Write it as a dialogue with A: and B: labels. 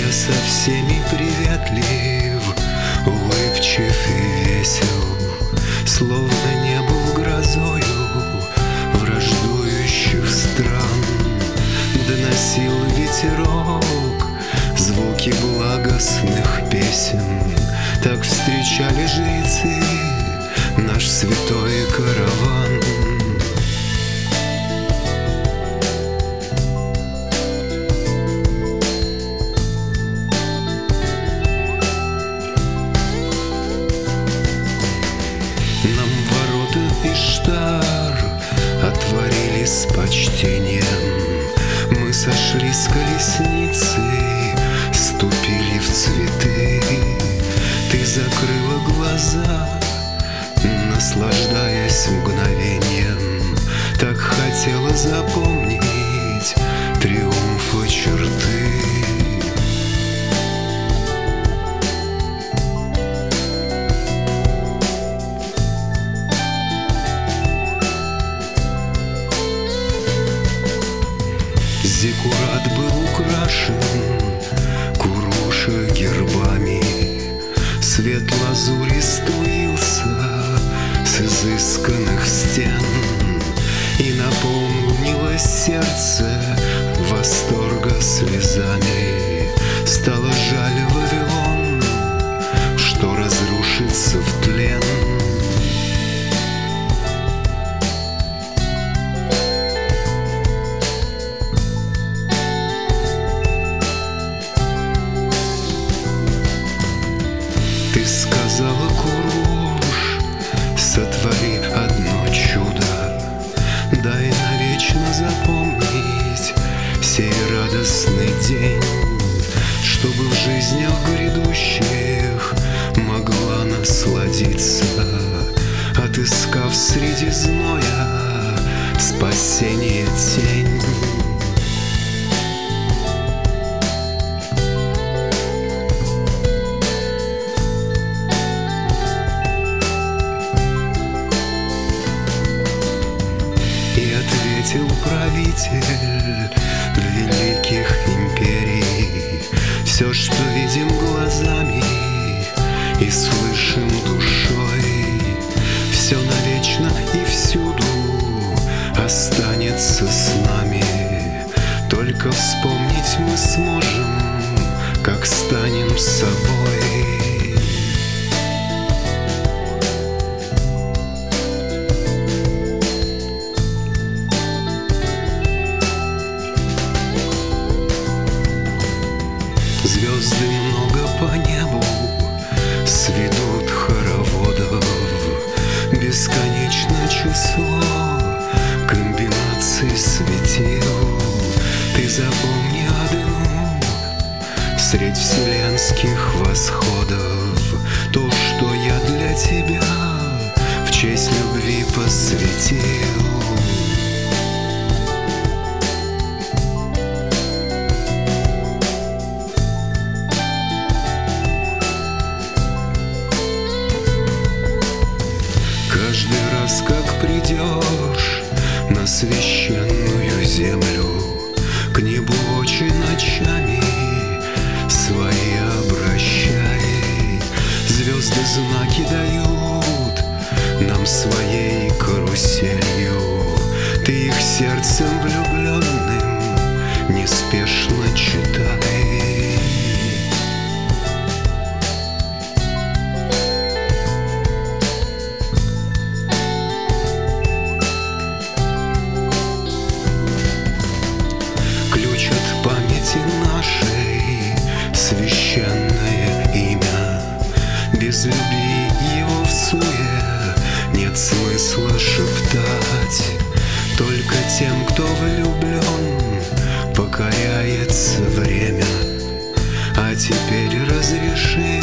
A: Я со всеми приветлив, улыбчив и весел, словно не был грозою враждующих стран. Доносил ветерок звуки благостных песен, так встречали жрецы наш святой караван. Нам ворота Иштар отворили с почтением. Мы сошли с колесницы, ступили в цветы. Ты закрыла глаза, наслаждаясь мгновением. Так хотела запомнить триумфа черты. Зиккурат был украшен Куруша гербами, свет лазури струился с изысканных стен, и наполнилось сердце восторга слезами. Стало жаль Вавилон, что разрушится в тлен. Ты сказала, Куруш, сотвори одно чудо, дай навечно запомнить сей радостный день, чтобы в жизнях грядущих могла насладиться, отыскав среди зноя спасение тень. И ответил правитель великих империй: все, что видим глазами и слышим душой, все навечно и всюду останется с нами. Только вспомнить мы сможем, как станем собой. Звезды много по небу сведут хороводов, бесконечно число комбинаций светил. Ты запомни одну средь вселенских восходов, то, что я для тебя в честь любви посвятил. Каждый раз, как придешь на священную землю, к небу очи ночами свои обращай. Звезды знаки дают нам своей каруселью, ты их сердцем влюбленным неспешно читай. Ключ от памяти нашей священное имя. Без любви его в суе нет смысла шептать. Только тем, кто влюблен, покоряется время. А теперь разреши